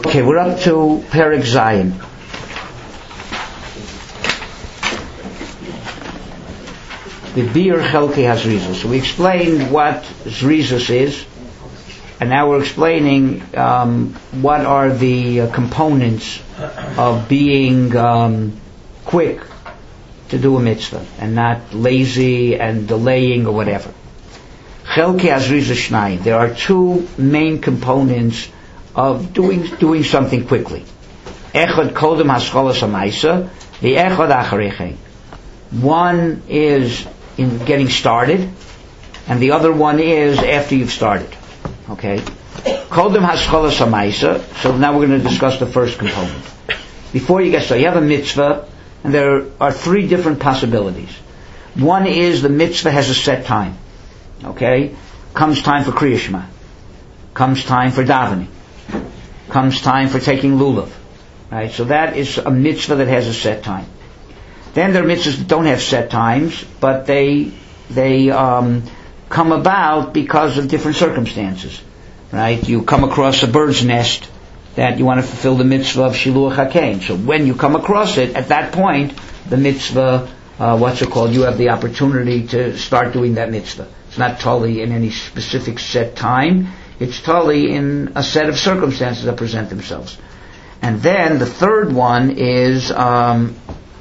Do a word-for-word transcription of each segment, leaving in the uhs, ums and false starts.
Okay, we're up to Perek Zayin. The Bir Chelkei HaZrizos. So we explained what Zrizos is, and now we're explaining um, what are the uh, components of being um, quick to do a mitzvah, and not lazy and delaying or whatever. Chelkei HaZrizos Shnayim. There are two main components of doing doing something quickly. Echad Kodem Hascholas HaMaisa, the Echad Acharei. One is in getting started, and the other one is after you've started. Okay? Kodem Hascholas HaMaisa. So now we're going to discuss the first component. Before you get started, you have a mitzvah, and there are three different possibilities. One is the mitzvah has a set time. Okay? Comes time for Kriya Shema. Comes time for davening. Comes time for taking lulav. Right? So that is a mitzvah that has a set time. Then there are mitzvahs that don't have set times, but they they um, come about because of different circumstances. Right? You come across a bird's nest that you want to fulfill the mitzvah of Shiluach HaKein. So when you come across it, at that point, the mitzvah, uh, what's it called? You have the opportunity to start doing that mitzvah. It's not totally in any specific set time. It's totally in a set of circumstances that present themselves. And then the third one is um,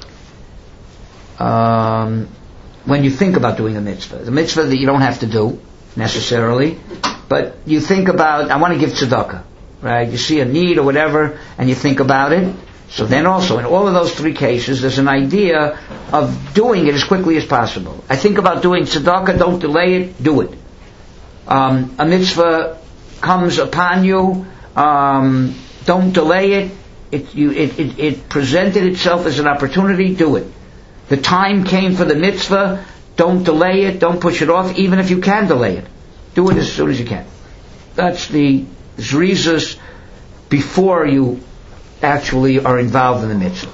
um, when you think about doing a mitzvah. The mitzvah that you don't have to do necessarily, but you think about, I want to give tzedakah, right? You see a need or whatever, and you think about it. So then also, in all of those three cases, there's an idea of doing it as quickly as possible. I think about doing tzedakah, don't delay it, do it. Um, a mitzvah comes upon you, um, don't delay it. It, you, it, it, it presented itself as an opportunity, do it. The time came for the mitzvah, don't delay it, don't push it off, even if you can delay it. Do it as soon as you can. That's the Zrizos before you actually are involved in the mitzvah.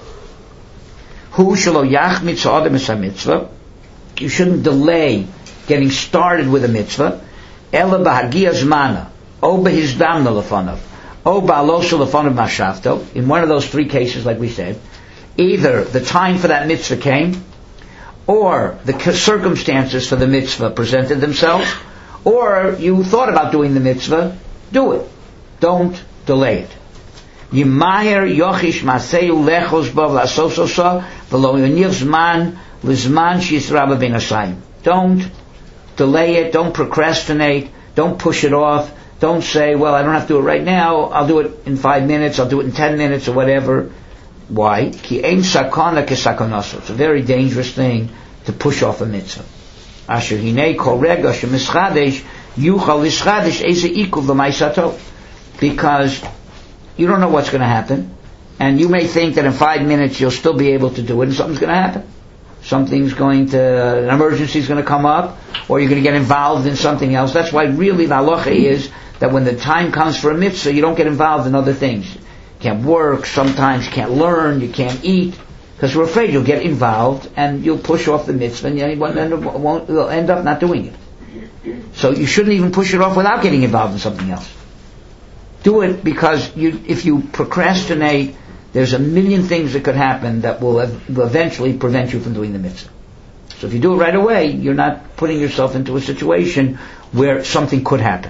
Hu shelo yachmitz ha'adam es ha'mitzvah. You shouldn't delay getting started with a mitzvah. Ela b'hagia zmana, o b'hizdamna lefanav, o ba'alosa lefanav mashafto. In one of those three cases, like we said, either the time for that mitzvah came, or the circumstances for the mitzvah presented themselves, or you thought about doing the mitzvah, do it. Don't delay it. Yimaher yochish maseu lechos bav lasososa v'lo yonir zman lizman shisraba ben asayim. Don't delay it. Don't procrastinate. Don't push it off. Don't say, well, I don't have to do it right now. I'll do it in five minutes. I'll do it in ten minutes or whatever. Why? Ki ein sakana kesakonaso. It's a very dangerous thing to push off a mitzvah. Asher hinei kol rega shemischadish yuchal lischadish eze ikul v'maisato. Because you don't know what's going to happen, and you may think that in five minutes you'll still be able to do it, and something's going to happen. Something's going to, an emergency is going to come up, or you're going to get involved in something else. That's why really the halacha is that when the time comes for a mitzvah, you don't get involved in other things. You can't work, sometimes you can't learn, you can't eat, because we're afraid you'll get involved and you'll push off the mitzvah and you won't end up, won't, you'll end up not doing it. So you shouldn't even push it off without getting involved in something else. Do it because you, if you procrastinate, there's a million things that could happen that will, ev- will eventually prevent you from doing the mitzvah. So if you do it right away, you're not putting yourself into a situation where something could happen.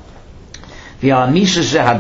This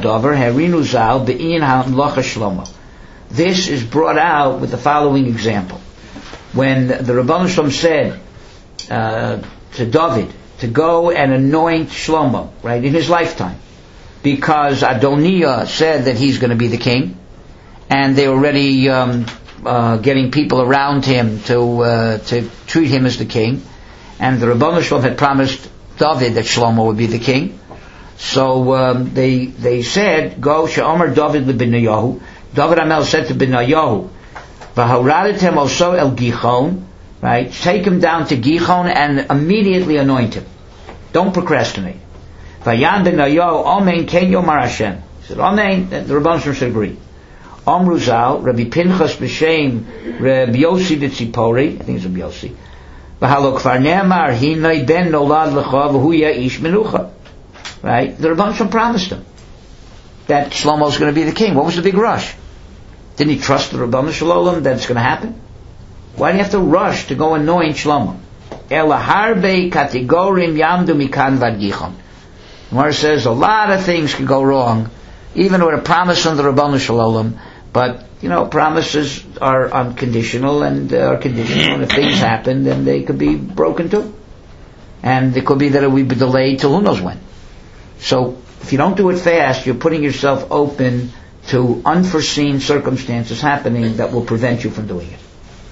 is brought out with the following example. When the Rabban Shalom said uh, to David to go and anoint Shlomo, right, in his lifetime, because Adoniah said that he's going to be the king, and they were already um, uh, getting people around him to uh, to treat him as the king, and the Rabban Shalom had promised David that Shlomo would be the king. So um, they they said, "Go, She'omer David leBenayahu." David Amel said to Benayahu, "V'haradatem also el Gichon." Right, take him down to Gichon and immediately anoint him. Don't procrastinate. Vayan Benayahu, Amen. Ken Yomar Hashem. He said, "Amen." The Rabban should agree. Amru Zal, Rabbi Pinchas b'Shem, Rabbi Yossi b'Tzipori. I think it's Rabbi Yossi. V'halo kvar ne'amar hinay ben nolad lecha v'hu ya'ish menucha. Right? The Rebbe Shalom promised him. that Shlomo was going to be the king? What was the big rush? Didn't he trust the Rabbanu Shalom that it's going to happen? Why do you have to rush to go anoint Shlomo? Ela harbe kategorim yamdu mikan vad gichon. Gemara says a lot of things can go wrong, even with a promise from the Rabbanu Shalom. But you know, promises are unconditional and uh, are conditional. And if things happen, then they could be broken too, and it could be that it will be delayed till who knows when. So if you don't do it fast, you're putting yourself open to unforeseen circumstances happening that will prevent you from doing it.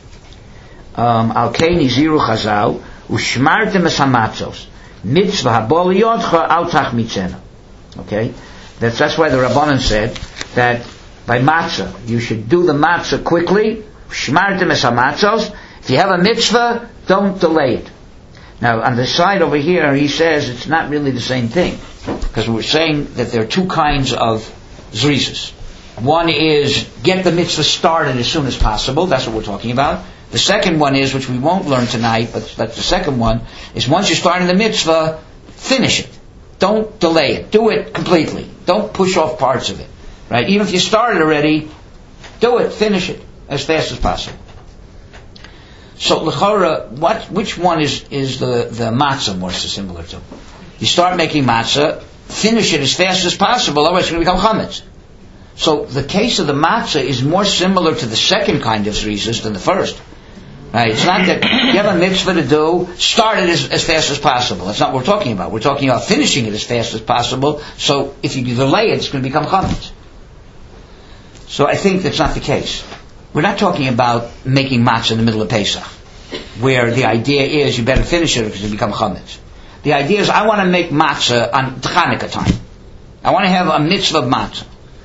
Al kein iziru chazal ushmartem es hamatzos mitzvah habol yodcha al tachmitzena. Okay, that's that's why the Rabbanan said that by matzah you should do the matzah quickly. Ushmartem es hamatzos. If you have a mitzvah, don't delay it. Now on the side over here, he says it's not really the same thing, because we're saying that there are two kinds of zrizas. One is get the mitzvah started as soon as possible. That's what we're talking about. The second one is, which we won't learn tonight, but that's the second one, is once you're starting the mitzvah, finish it. Don't delay it. Do it completely. Don't push off parts of it. Right? Even if you started already, do it. Finish it as fast as possible. So, l'chora, what, which one is, is the, the matzah more similar to? You start making matzah, finish it as fast as possible, otherwise it's going to become chametz. So the case of the matzah is more similar to the second kind of zrizas than the first. Right? It's not that you have a mitzvah to do, start it as, as fast as possible. That's not what we're talking about. We're talking about finishing it as fast as possible, so if you delay it, it's going to become chametz. So I think that's not the case. We're not talking about making matzah in the middle of Pesach, where the idea is you better finish it because it becomes chametz. The idea is I want to make matzah on Chanukah time. I want to have a mitzvah of matzah.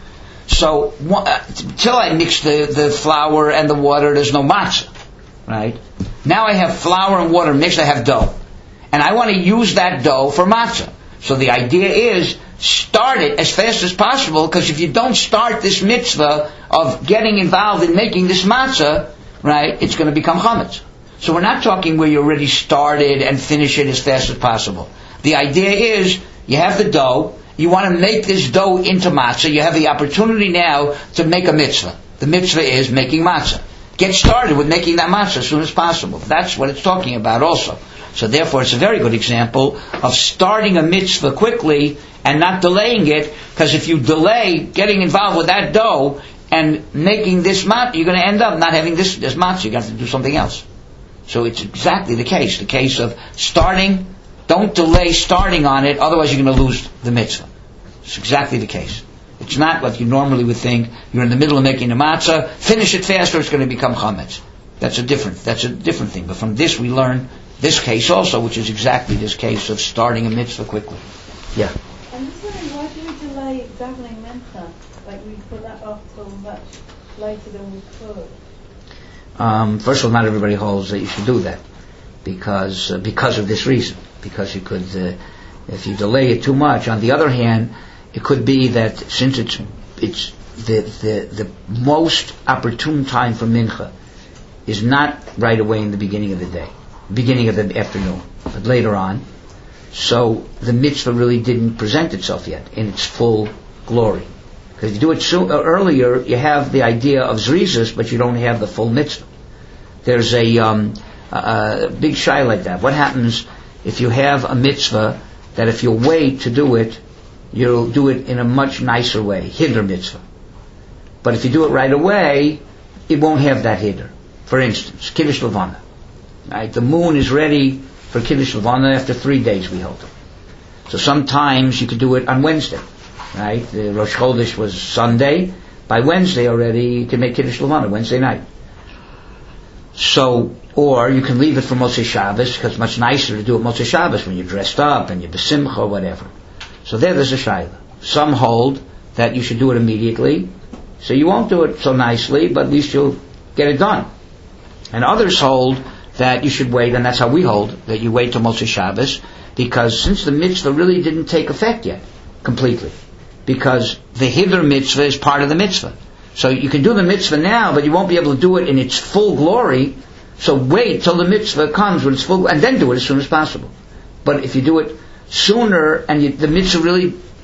So, uh, till I mix the, the flour and the water, there's no matzah. Right? Now I have flour and water mixed, I have dough. And I want to use that dough for matzah. So the idea is, start it as fast as possible, because if you don't start this mitzvah of getting involved in making this matzah, right, it's going to become chametz. So we're not talking where you already started and finish it as fast as possible. The idea is, you have the dough, you want to make this dough into matzah, you have the opportunity now to make a mitzvah. The mitzvah is making matzah. Get started with making that matzah as soon as possible. That's what it's talking about also. So therefore it's a very good example of starting a mitzvah quickly and not delaying it, because if you delay getting involved with that dough and making this matzah, you're going to end up not having this, this matzah. You're going to have to do something else. So it's exactly the case. The case of starting, don't delay starting on it, otherwise you're going to lose the mitzvah. It's exactly the case. It's not what you normally would think. You're in the middle of making a matzah, finish it faster, it's going to become chametz. That's a different, that's a different thing. But from this we learn this case also, which is exactly this case of starting a mitzvah quickly. Yeah. I'm just wondering, why do we delay davening mincha? Like we put that off till much later than we could. Um, first of all, not everybody holds that you should do that, because uh, because of this reason. Because you could, uh, if you delay it too much. On the other hand, it could be that since it's it's the the the most opportune time for mincha is not right away in the beginning of the day, beginning of the afternoon, but later on. So the mitzvah really didn't present itself yet in its full glory. Because if you do it so, uh, earlier, you have the idea of zrizas, but you don't have the full mitzvah. There's a, um, a, a big shy like that. What happens if you have a mitzvah that if you wait to do it, you'll do it in a much nicer way, hiddur mitzvah. But if you do it right away, it won't have that hiddur. For instance, Kiddush Levana. Right? The moon is ready for Kiddush Levana after three days we hold it. So sometimes you could do it on Wednesday. Right? The Rosh Chodesh was Sunday. By Wednesday already, you can make Kiddush Levana, Wednesday night. So, or you can leave it for Motzei Shabbos, because it's much nicer to do it Motzei Shabbos when you're dressed up and you're besimcha or whatever. So there, there's a shayla. Some hold that you should do it immediately. So you won't do it so nicely, but at least you'll get it done. And others hold that you should wait, and that's how we hold, that you wait till Motzei Shabbos, because since the mitzvah really didn't take effect yet, completely. Because the hiddur mitzvah is part of the mitzvah. So you can do the mitzvah now, but you won't be able to do it in its full glory. So wait till the mitzvah comes with its full, and then do it as soon as possible. But if you do it sooner, and you, the mitzvah really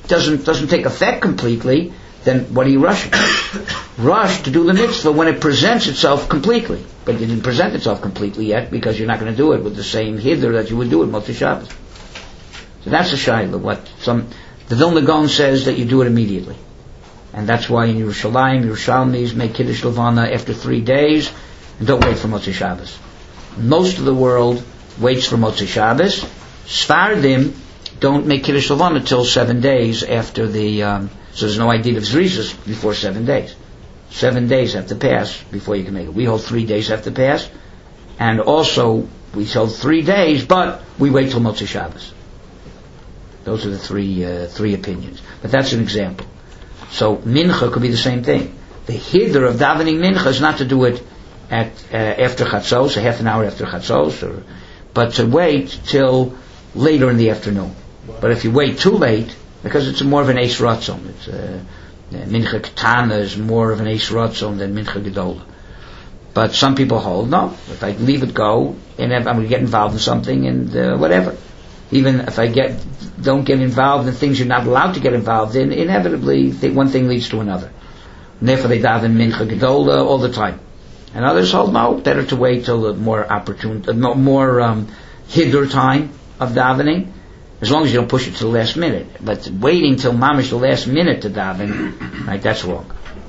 doesn't doesn't take effect completely, then what are you rushing? Rush to do the mitzvah when it presents itself completely. But it didn't present itself completely yet because you're not going to do it with the same hiddur that you would do at Motzei Shabbos. So that's the shayla. What some the Vilna Gaon says that you do it immediately, and that's why in Yerushalayim, Yerushalmis make Kiddush Levana after three days and don't wait for Motzei Shabbos. Most of the world waits for Motzei Shabbos. Sfardim don't make Kiddush Levana until seven days after the. Um, so there's no idea of Zrizas before seven days. Seven days have to pass before you can make it. We hold three days have to pass, and also we hold three days, but we wait till Motzei Shabbos. Those are the three uh, three opinions. But that's an example. So mincha could be the same thing. The hiddur of davening mincha is not to do it at uh, after chatzos, a half an hour after chatzos, or, but to wait till later in the afternoon. But if you wait too late, because it's more of an eis ratzon, it's uh, mincha ketana is more of an eis ratzon than mincha gedola. But some people hold no. If I leave it go, and I'm going to get involved in something, and uh, whatever. Even if I get don't get involved in things you're not allowed to get involved in, inevitably they, one thing leads to another. And therefore they daven mincha gedola all the time. And others hold no, better to wait till a more opportune, uh, more um, hiddur time of davening, as long as you don't push it to the last minute. But waiting till mamish the last minute to daven, right? That's wrong.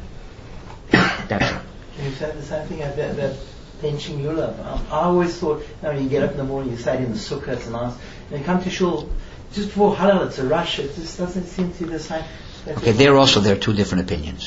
That's wrong. Can you say the same thing about that benching lulav? Um, I always thought, you know, you get up in the morning, you say it in the sukkah, it's nice. And you come to shul, just before halal, it's a rush. It just doesn't seem to be the same. Okay, there also there are two different opinions.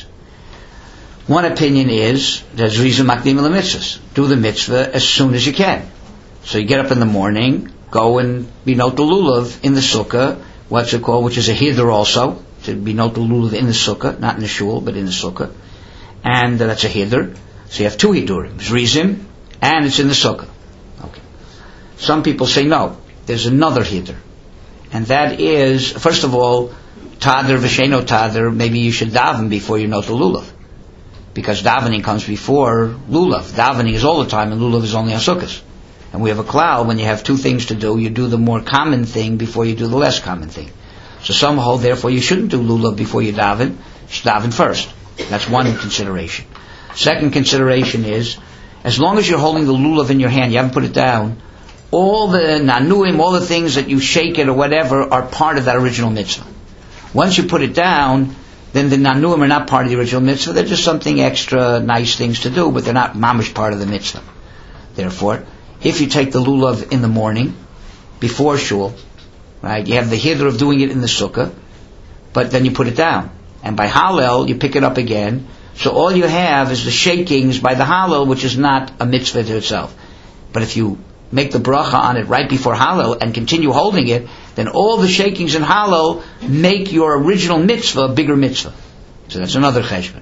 One opinion is there's reason makdim la mitzvahs. Do the mitzvah as soon as you can. So you get up in the morning, go and binot the lulav in the sukkah. What's it called? Which is a hiddur also to binot the lulav in the sukkah, not in the shul, but in the sukkah, and uh, that's a hiddur. So you have two hiddurim, rizim, and it's in the sukkah. Okay. Some people say no. There's another hiddur, and that is, first of all, tader v'sheno tader. Maybe you should daven before you know the lulav, because davening comes before lulav. Davening is all the time, and lulav is only on sukkahs. And we have a cloud. When you have two things to do, you do the more common thing before you do the less common thing. So some hold, therefore, you shouldn't do lulav before you daven. You should daven first. That's one consideration. Second consideration is, as long as you're holding the lulav in your hand, you haven't put it down, all the nanuim, all the things that you shake it or whatever are part of that original mitzvah. Once you put it down, then the nanuim are not part of the original mitzvah. They're just something extra nice things to do, but they're not mamish part of the mitzvah. Therefore, if you take the lulav in the morning, before shul, right, you have the hiddur of doing it in the sukkah, but then you put it down. And by Hallel, you pick it up again. So all you have is the shakings by the Hallel, which is not a mitzvah to itself. But if you make the bracha on it right before Hallel and continue holding it, then all the shakings in Hallel make your original mitzvah a bigger mitzvah. So that's another cheshbon.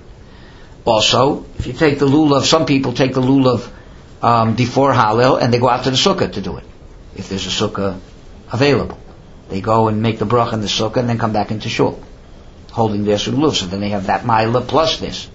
Also, if you take the lulav, some people take the lulav um, before Hallel and they go out to the sukkah to do it. If there's a sukkah available, they go and make the bracha in the sukkah and then come back into shul, holding their lulav. So then they have that ma'ila plus this.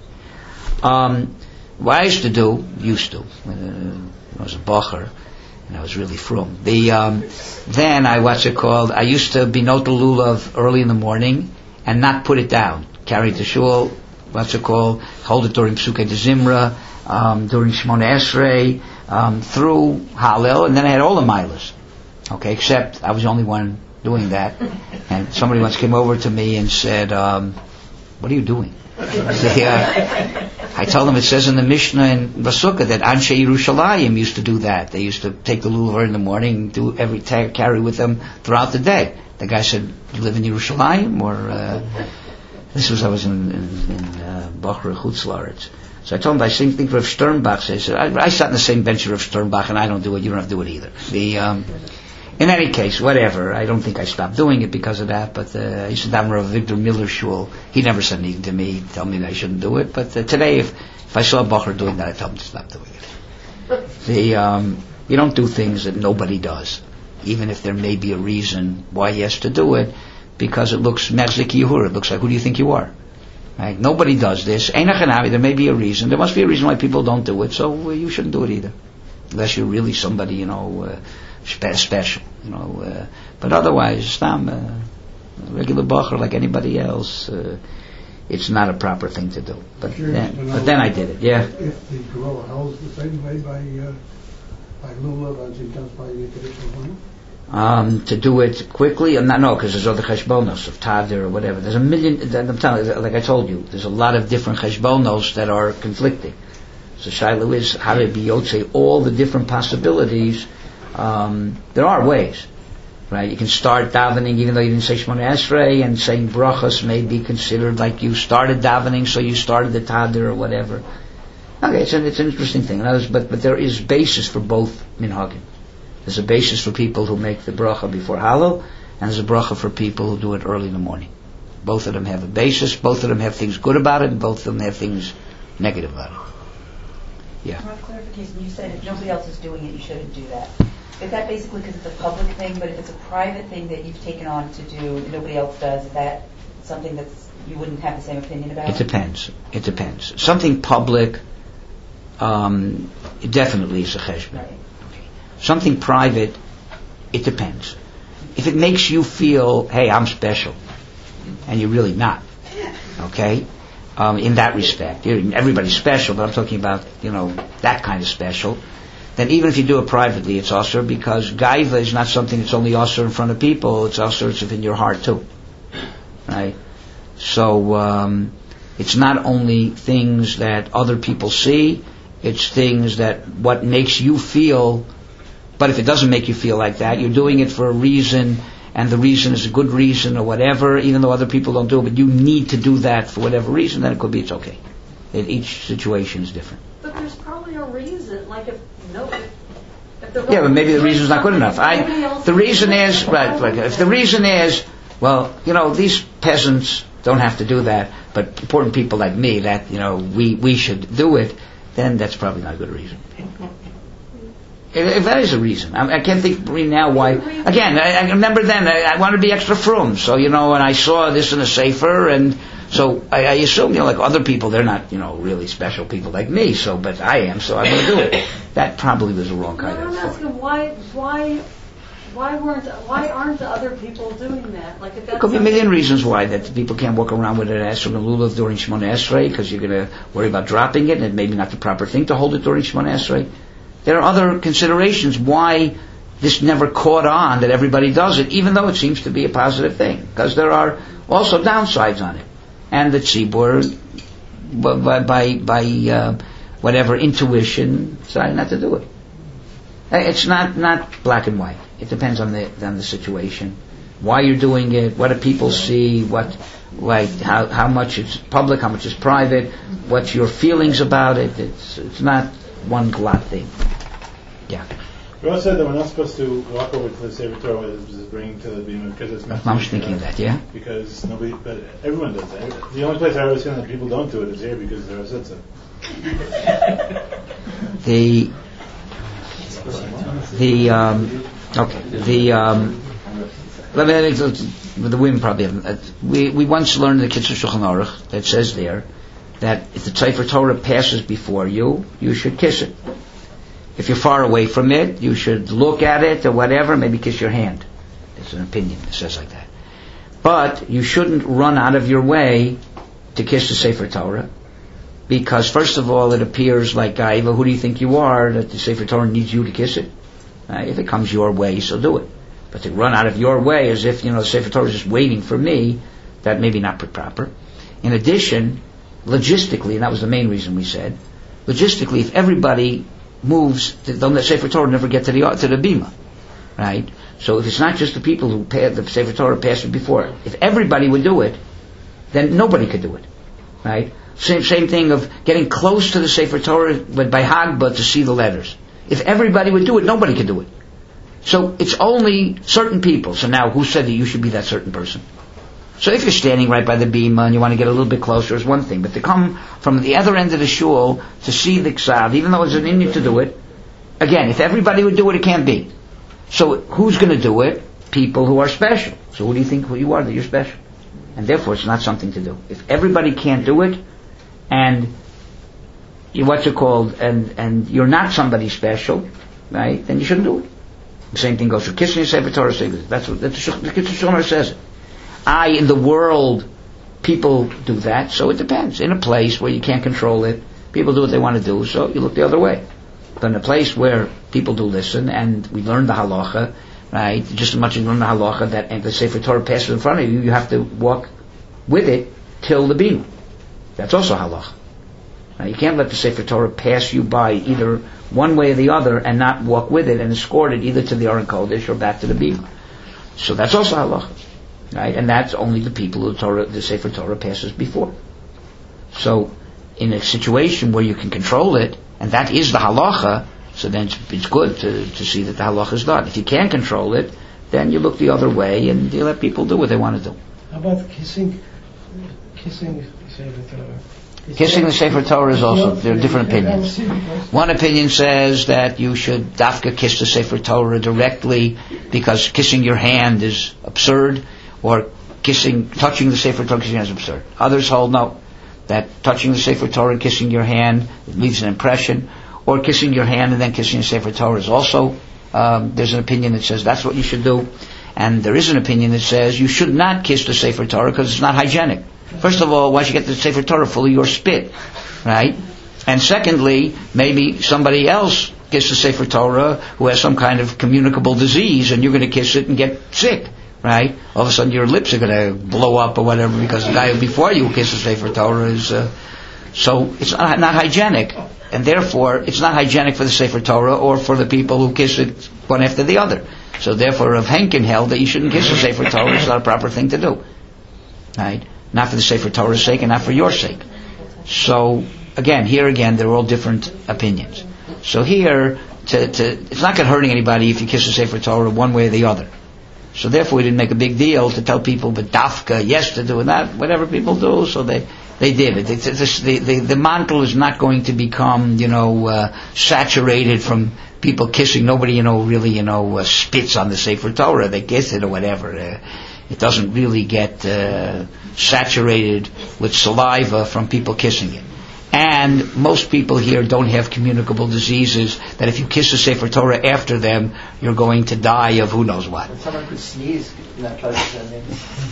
Um, what I used to do, used to, when I was a bacher, and I was really frum. The um, then I what's it called? I used to binot the lulav early in the morning and not put it down. Carry it to shul. What's it called? Hold it during Psukei de Zimra, um, during Shmona Esrei, um, through Hallel, and then I had all the milas. Okay, except I was the only one doing that. And somebody once came over to me and said, um, "What are you doing?" They, uh, I told them it says in the Mishnah in Basukah that Anshe Yerushalayim used to do that. They used to take the lulav in the morning and do every ta- carry with them throughout the day. The guy said, "You live in Yerushalayim?" Or uh, this was I was in in, in uh, Bachra Chutz La'aretz. So I told him I think think Rav Sternbach says I, I sat in the same bench with Rav Sternbach and I don't do it. You don't have to do it either. The um, in any case, whatever. I don't think I stopped doing it because of that. But uh, I used to daven Rav Victor Miller shul. He never said anything to me, tell me that I shouldn't do it. But uh, today, if if I saw a bacher doing that, I tell him to stop doing it. The um, you don't do things that nobody does, even if there may be a reason why he has to do it, because it looks medzik yehur. It looks like, who do you think you are? Right? Nobody does this. There may be a reason. There must be a reason why people don't do it. So uh, you shouldn't do it either, unless you're really somebody, you know. Uh, special, you know, uh, but otherwise, Stam, uh, A regular bacher like anybody else, uh, it's not a proper thing to do. But then, but then I did it, yeah. If the Gorilla House the same way by uh, by Lulav as he does by the traditional one? Um, to do it quickly, I'm not, no, because there's other cheshbonos of Tadir or whatever. There's a million, I'm telling you, like I told you, there's a lot of different cheshbonos that are conflicting. So Shiloh is how to be Yotze, all the different possibilities. Um, there are ways, right? You can start davening even though you didn't say Shemona Esrei, and saying brachas may be considered like you started davening, so you started the Tadir or whatever. Okay, it's an, it's an interesting thing. But, but there is basis for both minhagim. There's a basis for people who make the bracha before Hallel, and there's a bracha for people who do it early in the morning. Both of them have a basis, both of them have things good about it, and both of them have things negative about it. Yeah. For clarification, you said if nobody else is doing it, you shouldn't do that. Is that basically because it's a public thing, but if it's a private thing that you've taken on to do and nobody else does, is that something that's you wouldn't have the same opinion about? It depends. It depends. Something public, um, it definitely is a cheshbon. Right. Something private, it depends. If it makes you feel, hey, I'm special, and you're really not, okay, um, in that respect, you're, everybody's special, but I'm talking about, you know, that kind of special, then even if you do it privately, it's also because gaiva is not something that's only also in front of people, it's also in your heart too, right? So, um, it's not only things that other people see, it's things that what makes you feel. But if it doesn't make you feel like that, you're doing it for a reason, and the reason is a good reason or whatever, even though other people don't do it, but you need to do that for whatever reason, then it could be it's okay. It, each situation is different. But there's probably a reason, like if no, if, if the yeah, but maybe the reason's not good enough. I, the reason is, right, right, if the reason is, well, you know, these peasants don't have to do that, but important people like me, that, you know, we, we should do it, then that's probably not a good reason. If that is a reason, I, I can't think really now why. Again, I, I remember then I, I wanted to be extra frum, so you know, and I saw this in a sefer, and so I, I assume, you know, like other people, they're not, you know, really special people like me. So, but I am, so I'm going to do it. That probably was the wrong kind no, of. I'm asking why, why, why weren't, why aren't the other people doing that? Like if that's there could be a million reasons why that people can't walk around with an esrog and lulav during Shemona Esrei because you're going to worry about dropping it, and it may be not the proper thing to hold it during Shemona Esrei. There are other considerations why this never caught on that everybody does it, even though it seems to be a positive thing, because there are also downsides on it, and the tzibur, by by, by uh, whatever intuition, decided not to do it. It's not not black and white. It depends on the on the situation, why you're doing it, what do people see, what like how how much it's public, how much is private, what's your feelings about it. It's it's not one glot thing. Yeah. We also said that we're not supposed to walk over to the Sefer Torah with is bringing to the bima because it's not. I was thinking of that, yeah. Because nobody, but everyone does that. The only place I've ever seen that people don't do it is here because they're a sitza. The the um, okay the um, let me the women probably haven't. We we once learned in the Kitzur Shulchan Aruch that says there that if the Sefer Torah passes before you, you should kiss it. If you're far away from it, you should look at it or whatever, maybe kiss your hand. It's an opinion that says like that. But you shouldn't run out of your way to kiss the Sefer Torah, because first of all, it appears like, Gaiva, who do you think you are, that the Sefer Torah needs you to kiss it? Uh, if it comes your way, so do it. But to run out of your way as if, you know, the Sefer Torah is just waiting for me, that may be not proper. In addition, logistically, and that was the main reason we said, logistically, if everybody moves, the Sefer Torah never get to the to the bima, right? So if it's not just the people who pay, the Sefer Torah passed it before, if everybody would do it, then nobody could do it, right? Same same thing of getting close to the Sefer Torah, but by Hagbah to see the letters. If everybody would do it, nobody could do it. So it's only certain people. So now, who said that you should be that certain person? So if you're standing right by the bima and you want to get a little bit closer is one thing, but to come from the other end of the shul to see the ksav, even though it's an inyan to do it, again, if everybody would do it, it can't be. So who's going to do it? People who are special. So who do you think who you are that you're special? And therefore it's not something to do. If everybody can't do it, and you, what's it called, and, and you're not somebody special, right, then you shouldn't do it. The same thing goes for kissing the Sefer Torah. That's what, that's what the Kitzur Shulchan Aruch says it. I, in the world, people do that, so it depends. In a place where you can't control it, people do what they want to do, so you look the other way. But in a place where people do listen, and we learn the halacha, right, just as much as you learn the halacha that and the Sefer Torah passes in front of you, you have to walk with it till the bima. That's also halacha. Now, you can't let the Sefer Torah pass you by either one way or the other and not walk with it and escort it either to the Aron Kodesh or back to the bima. So that's also halacha. Right? And that's only the people who the Torah, the Sefer Torah passes before. So, in a situation where you can control it, and that is the halacha, so then it's, it's good to, to see that the halacha is done. If you can't control it, then you look the other way and you let people do what they want to do. How about kissing, kissing the Sefer Torah? Kissing the Sefer Torah is also, there are different opinions. One opinion says that you should dafka kiss the Sefer Torah directly because kissing your hand is absurd, or kissing, touching the Sefer Torah kissing is absurd. Others hold no, that touching the Sefer Torah and kissing your hand leaves an impression, or kissing your hand and then kissing the Sefer Torah is also, um, there's an opinion that says that's what you should do, and there is an opinion that says you should not kiss the Sefer Torah because it's not hygienic. First of all, once you get the Sefer Torah full of your spit, right? And secondly, maybe somebody else kissed the Sefer Torah who has some kind of communicable disease, and you're going to kiss it and get sick, right? All of a sudden your lips are going to blow up or whatever because the guy before you who kissed the Sefer Torah is... Uh, so it's not, not hygienic, and therefore it's not hygienic for the Sefer Torah or for the people who kiss it one after the other. So therefore Rav Henkin held that you shouldn't kiss the Sefer Torah. It's not a proper thing to do, right? Not for the Sefer Torah's sake and not for your sake. So, again, here again, they're all different opinions. So here, to, to, it's not going to hurt anybody if you kiss the Sefer Torah one way or the other. So therefore we didn't make a big deal to tell people, but dafka, yes to do, and that, whatever people do, so they, they did it. It's, it's, the, the, the mantle is not going to become, you know, uh, saturated from people kissing. Nobody, you know, really, you know, uh, spits on the Sefer Torah. They kiss it or whatever. Uh, it doesn't really get... Uh, saturated with saliva from people kissing it. And most people here don't have communicable diseases that if you kiss the Sefer Torah after them, you're going to die of who knows what. And someone could sneeze in that close to them.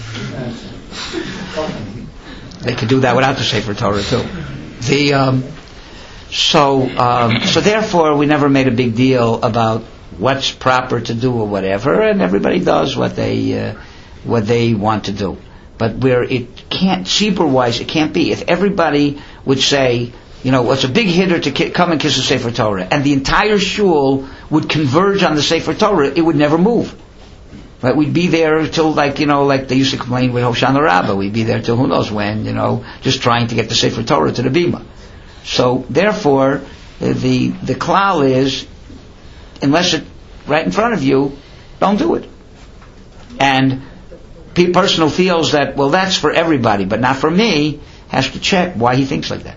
They could do that without the Sefer Torah too. The um, so um, so therefore we never made a big deal about what's proper to do or whatever, and everybody does what they uh, what they want to do. But where it can't, tzibur-wise, it can't be. If everybody would say, you know, it's a big hitter to ki- come and kiss the Sefer Torah, and the entire shul would converge on the Sefer Torah, it would never move. Right? We'd be there till, like, you know, like they used to complain with Hoshana Rabbah, we'd be there till who knows when, you know, just trying to get the Sefer Torah to the bima. So, therefore, the the klal is, unless it's right in front of you, don't do it. And person who feels that, well, that's for everybody, but not for me, has to check why he thinks like that.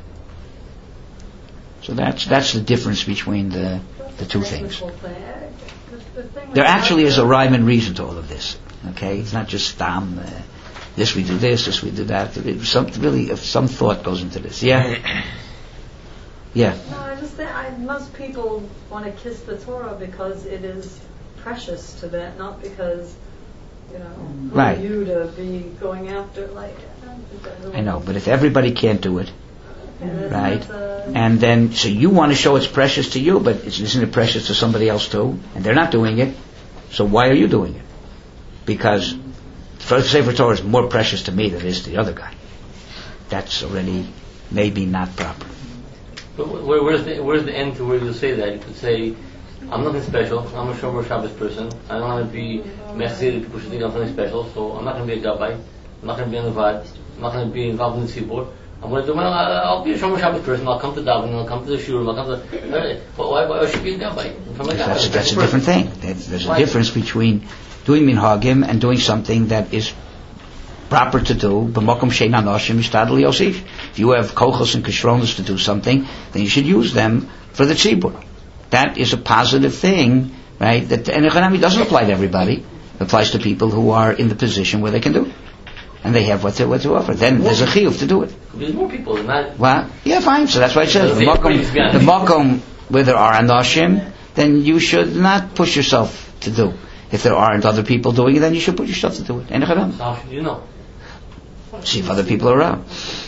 So that's that's the difference between the the two things. There actually is a rhyme and reason to all of this. Okay, it's not just stam. Uh, this we do this, this we do that. It, some really, some thought goes into this. Yeah, yeah. No, I just think I, most people want to kiss the Torah because it is precious to them, not because. You know, who right. are you to be going after, like... I know, but if everybody can't do it, okay, right, a, and then, so you want to show it's precious to you, but it's, isn't it precious to somebody else too? And they're not doing it, so why are you doing it? Because the Sefer Torah is more precious to me than it is to the other guy. That's already maybe not proper. But where, where's, the, where's the end to where you say that? You could say, I'm nothing special. I'm a Shomer Shabbos person. I don't want to be messy that people should think I'm something special. So I'm not going to be a gabbai. I'm not going to be on the Vad. I'm not going to be involved in the Tzibur. I'm going to do my. I'll be a Shomer Shabbos person. I'll come to davening. I'll come to the shul. I'll come to. Why, why should be a gabbai? That's, that's a different thing. There's a difference between doing minhagim and doing something that is proper to do. B'makom she'ein anoshim mishtadel yosif. If you have kochos and kishronos to do something, then you should use them for the tzibur. That is a positive thing, right? That, and Echanami doesn't apply to everybody. It applies to people who are in the position where they can do it. And they have what to, what to offer. Then there's a chiyuv to do it. There's more people than that. Well, yeah, fine. So that's why it says, the makom where there are anoshim, then you should not push yourself to do. If there aren't other people doing it, then you should put yourself to do it. Ein chadam. So how should you know? See if other people are around.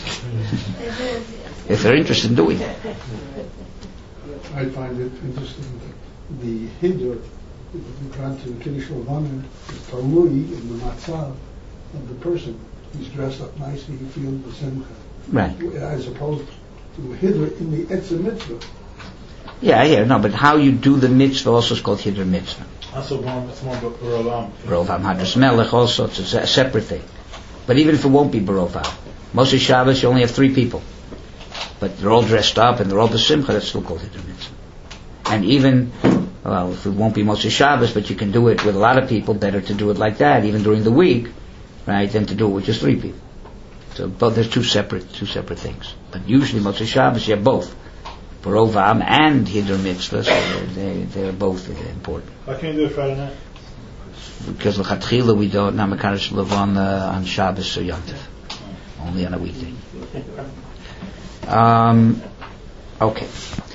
If they're interested in doing it. I find it interesting that the Hiddur, the granted Kiddush Levana, is Talui in the matzah of the person. He's dressed up nicely, he feels the simcha. Right. As opposed to Hiddur in the Etzem Mitzvah. Yeah, yeah, no, but how you do the mitzvah also is called Hiddur Mitzvah. Also, more, it's more Barovam. Barovam Hadras Melech also, it's a separate thing. But even if it won't be Barovam, Moshe Shabbos you only have three people. But they're all dressed up and they're all besimcha, that's still called Hiddur Mitzvah. And even, well, if it won't be Moshe Shabbos, but you can do it with a lot of people, better to do it like that, even during the week, right, than to do it with just three people. So, but there's two separate, two separate things. But usually Moshe Shabbos you have both. Barovam and Hiddur Mitzvah, so they, they're both important. Why can't you do it Friday night? Because l'chatchila we don't namakadosh levon uh, on Shabbos or Yom Tov, only on a weekday. Um, okay.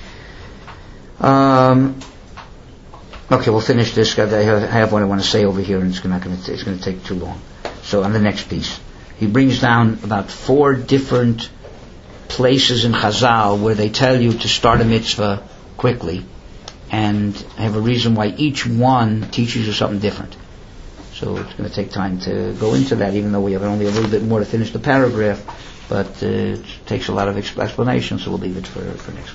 Um, okay, we'll finish this. I have what I want to say over here, and it's not going to it's going to take too long. So on the next piece, he brings down about four different places in Chazal where they tell you to start a mitzvah quickly, and have a reason why each one teaches you something different. So it's going to take time to go into that, even though we have only a little bit more to finish the paragraph, but uh, it takes a lot of explanation, so we'll leave it for, for next week.